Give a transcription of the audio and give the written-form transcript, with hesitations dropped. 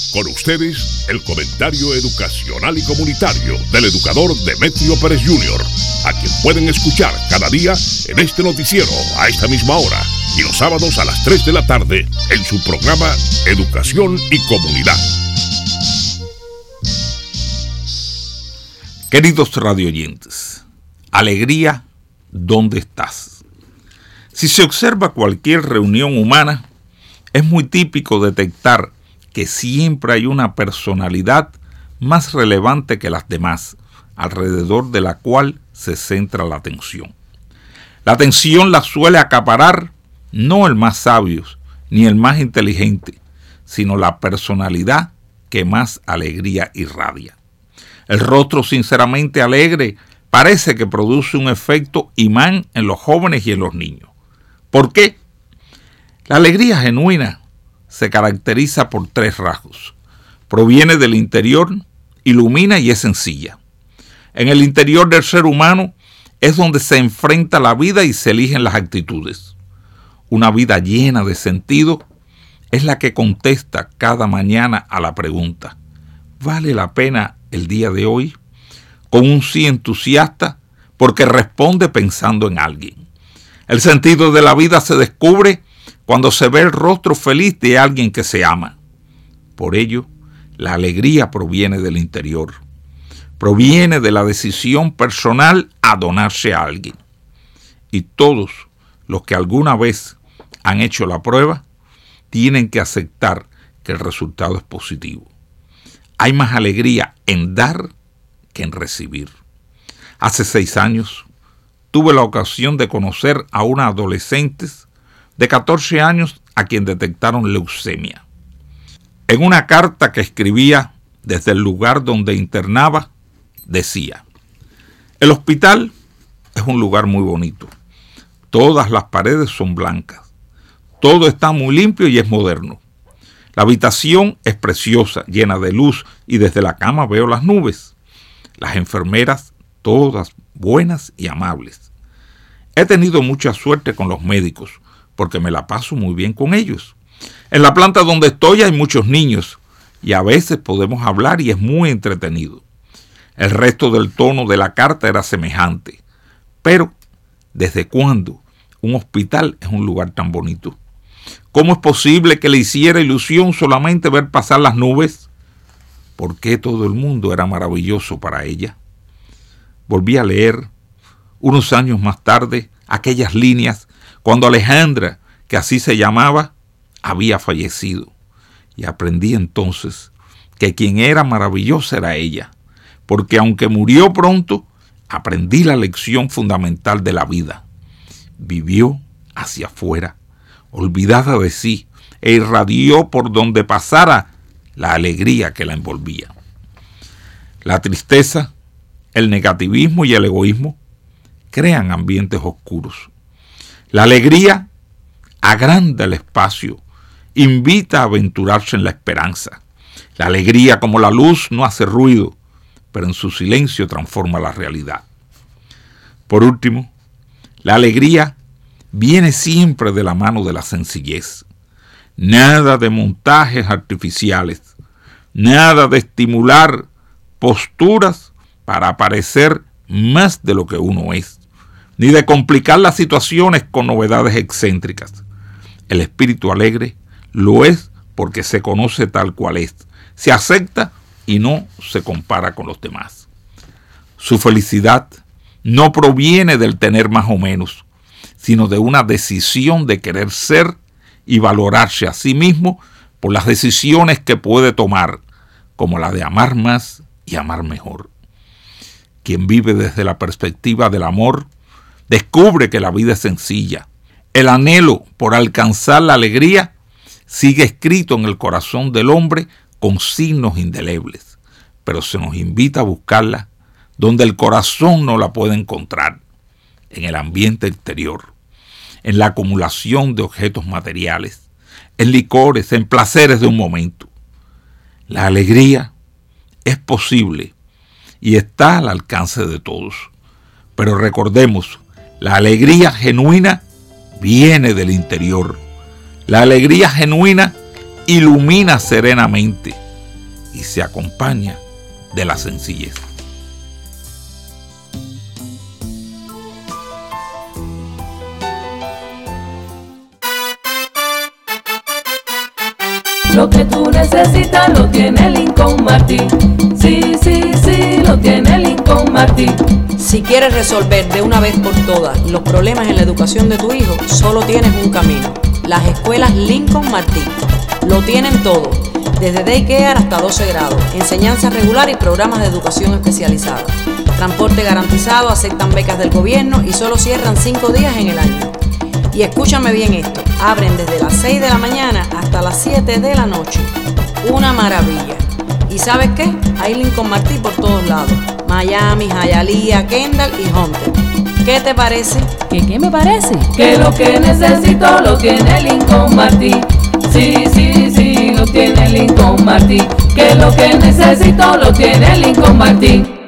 Con ustedes, el comentario educacional y comunitario del educador Demetrio Pérez Jr., a quien pueden escuchar cada día en este noticiero a esta misma hora y los sábados a las 3 de la tarde en su programa Educación y Comunidad. Queridos radioyentes, alegría, ¿dónde estás? Si se observa cualquier reunión humana, es muy típico detectar que siempre hay una personalidad más relevante que las demás, alrededor de la cual se centra la atención. La atención la suele acaparar no el más sabio ni el más inteligente, sino la personalidad que más alegría irradia. El rostro sinceramente alegre parece que produce un efecto imán en los jóvenes y en los niños. ¿Por qué? La alegría genuina se caracteriza por 3 rasgos. Proviene del interior, ilumina y es sencilla. En el interior del ser humano es donde se enfrenta la vida y se eligen las actitudes. Una vida llena de sentido es la que contesta cada mañana a la pregunta: ¿vale la pena el día de hoy? Con un sí entusiasta, porque responde pensando en alguien. El sentido de la vida se descubre cuando se ve el rostro feliz de alguien que se ama. Por ello, la alegría proviene del interior. Proviene de la decisión personal a donarse a alguien. Y todos los que alguna vez han hecho la prueba tienen que aceptar que el resultado es positivo. Hay más alegría en dar que en recibir. Hace 6 años tuve la ocasión de conocer a una adolescente de 14 años a quien detectaron leucemia. En una carta que escribía desde el lugar donde internaba, decía: el hospital es un lugar muy bonito. Todas las paredes son blancas. Todo está muy limpio y es moderno. La habitación es preciosa, llena de luz, y desde la cama veo las nubes. Las enfermeras, todas buenas y amables. He tenido mucha suerte con los médicos, porque me la paso muy bien con ellos. En la planta donde estoy hay muchos niños, y a veces podemos hablar y es muy entretenido. El resto del tono de la carta era semejante. Pero, ¿desde cuándo un hospital es un lugar tan bonito? ¿Cómo es posible que le hiciera ilusión solamente ver pasar las nubes? ¿Por qué todo el mundo era maravilloso para ella? Volví a leer, unos años más tarde, aquellas líneas cuando Alejandra, que así se llamaba, había fallecido. Y aprendí entonces que quien era maravillosa era ella, porque aunque murió pronto, aprendí la lección fundamental de la vida. Vivió hacia afuera, olvidada de sí, e irradió por donde pasara la alegría que la envolvía. La tristeza, el negativismo y el egoísmo crean ambientes oscuros. La alegría agranda el espacio, invita a aventurarse en la esperanza. La alegría, como la luz, no hace ruido, pero en su silencio transforma la realidad. Por último, la alegría viene siempre de la mano de la sencillez. Nada de montajes artificiales, nada de estimular posturas para parecer más de lo que uno es, ni de complicar las situaciones con novedades excéntricas. El espíritu alegre lo es porque se conoce tal cual es, se acepta y no se compara con los demás. Su felicidad no proviene del tener más o menos, sino de una decisión de querer ser y valorarse a sí mismo por las decisiones que puede tomar, como la de amar más y amar mejor. Quien vive desde la perspectiva del amor, descubre que la vida es sencilla. El anhelo por alcanzar la alegría sigue escrito en el corazón del hombre con signos indelebles, pero se nos invita a buscarla donde el corazón no la puede encontrar, en el ambiente exterior, en la acumulación de objetos materiales, en licores, en placeres de un momento. La alegría es posible y está al alcance de todos, pero recordemos, la alegría genuina viene del interior. La alegría genuina ilumina serenamente, y se acompaña de la sencillez. Lo que tú necesitas lo tiene Lincoln Martin. Sí, sí, sí, lo tiene Lincoln Martin. Si quieres resolver de una vez por todas los problemas en la educación de tu hijo, solo tienes un camino: las escuelas Lincoln Martin. Lo tienen todo, desde daycare hasta 12 grados, enseñanza regular y programas de educación especializada. Transporte garantizado, aceptan becas del gobierno y solo cierran 5 días en el año. Y escúchame bien esto, abren desde las 6 de la mañana hasta las 7 de la noche. Una maravilla. ¿Y sabes qué? Hay Lincoln Martin por todos lados: Miami, Hialeah, Kendall y Hunter. ¿Qué te parece? ¿Qué me parece? Que lo que necesito lo tiene Lincoln Martin. Sí, sí, sí, lo tiene Lincoln Martin. Que lo que necesito lo tiene Lincoln Martin.